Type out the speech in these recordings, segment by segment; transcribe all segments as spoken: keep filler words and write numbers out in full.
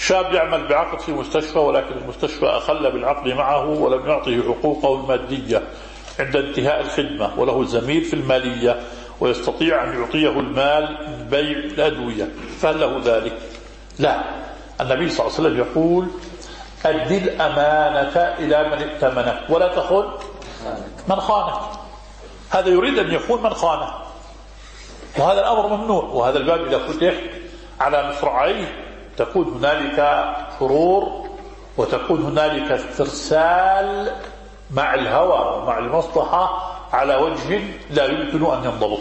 شاب يعمل بعقد في مستشفى، ولكن المستشفى أخل بالعقد معه ولم يعطه حقوقه المادية عند انتهاء الخدمة، وله زميل في المالية ويستطيع أن يعطيه المال من بيع الأدوية، فهل له ذلك؟ لا. النبي صلى الله عليه وسلم يقول: أدي الأمانة إلى من ائتمنك ولا تخن من خانك. هذا يريد أن يخون من خانه، وهذا الأمر ممنوع. وهذا الباب إذا فتح على مصراعيه تكون هنالك شرور وتكون هنالك استرسال مع الهوى ومع المصلحة على وجه لا يمكن أن ينضبط.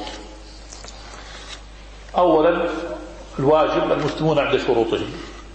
أولا الواجب المسلمون عند شروطهم.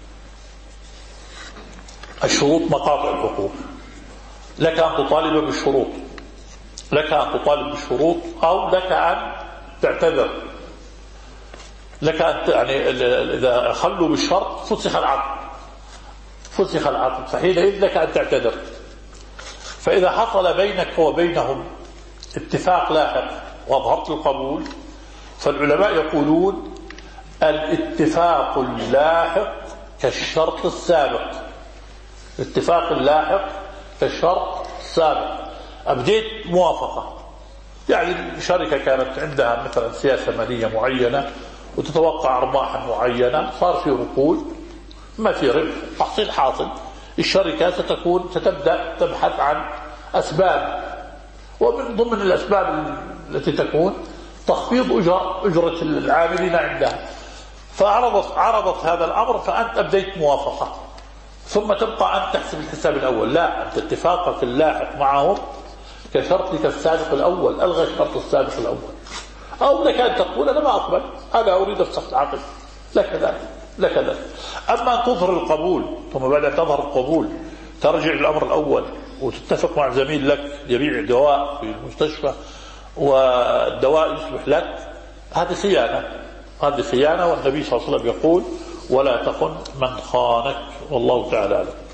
الشروط مقاطع الحقوق. لك أن تطالب بالشروط، لك أن تطالب بالشروط أو لك أن تعتذر. لك أن يعني إذا خلوا بالشرط فسخ العقد، فسخ العقد فحينئذ لك أن تعتذر. فإذا حصل بينك وبينهم اتفاق لاحق وأظهرت القبول، فالعلماء يقولون الاتفاق اللاحق كالشرط السابق. الاتفاق اللاحق كالشرط السابق. أبديت موافقة، يعني الشركة كانت عندها مثلا سياسة مالية معينة وتتوقع أرباحا معينة، صار في عقود ما في ربح، تحصيل حاصل. الشركة ستكون ستبدأ تبحث عن أسباب، ومن ضمن الأسباب التي تكون تخفيض أجر أجرة العاملين عندها. فعرضت عرضت هذا الأمر، فأنت أبديت موافقة، ثم تبقى أن تحسب الحساب الأول. لا، أنت اتفاقك اللاحق معهم كشرطك السابق الأول، ألغى الشرط السابق الأول. أو لك أن تقول أنا ما أقبل، أنا أريد أفسخ العقد، لك ذلك لك ذلك. أما أن تظهر القبول ثم بعد أن تظهر القبول ترجع للأمر الأول وتتفق مع زميل لك يبيع دواء في المستشفى والدواء يصبح لك، هذه خيانة، هذه خيانة. والنبي صلى الله عليه وسلم يقول: ولا تخن من خانك. والله تعالى أعلم.